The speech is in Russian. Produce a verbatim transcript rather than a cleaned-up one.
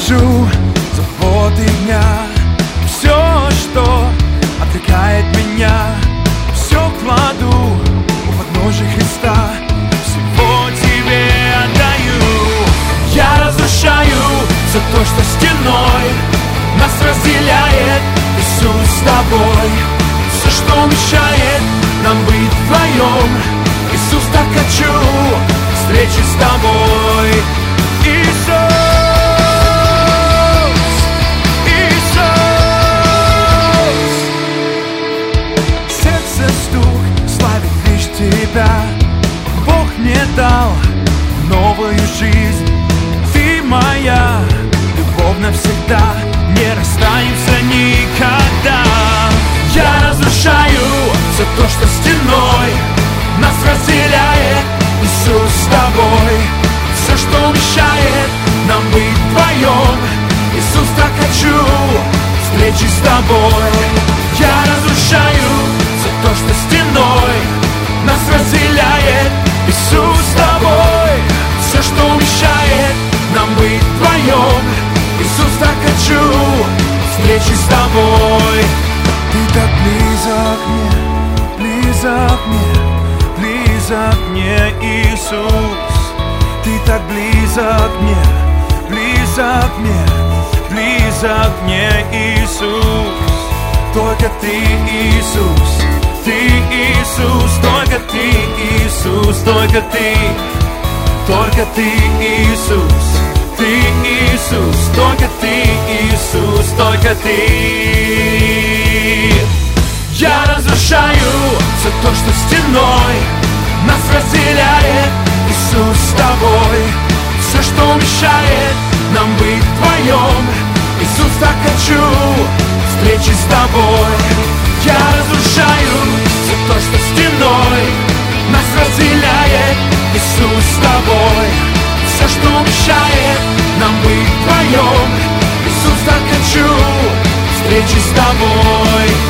Ненавижу заботы дня, все, что отвлекает меня, все кладу у подножия Христа, всего Тебе отдаю. Я разрушаю за то, что стеной нас разделяет Иисус с Тобой. Все, что мешает нам быть вдвоем, Иисус, так хочу встречи с Тобой. Иисус, Тебя Бог мне дал новую жизнь. Ты моя любовь навсегда, не расстанемся никогда. Я разрушаю за то, что стеной нас разделяет Иисус с Тобой. Все, что мешает нам быть вдвоем, Иисус, так хочу встречи с Тобой. Я разрушаю за то, что стеной нас разделяет Иисус с Тобой. Все, что мешает нам быть вдвоем, Иисус, так хочу встречи с Тобой. Ты так близок мне, близок мне, близок мне, Иисус. Ты так близок мне, близок мне, близок мне, Иисус. Только Ты, Иисус, Ты, Иисус, только Ты, Иисус, только Ты, только Ты, Иисус, Ты, Иисус, только Ты, Иисус, только Ты. Я разрушаю за то, что стеной нас разделяет Иисус с Тобой. Все, что мешает нам быть вдвоем, Иисус, так хочу встречи с Тобой. Я разрушаю за то, что стеной нас разделяет Иисус с Тобой. Все, что мешает нам быть вдвоем, Иисус, так хочу встречи с Тобой.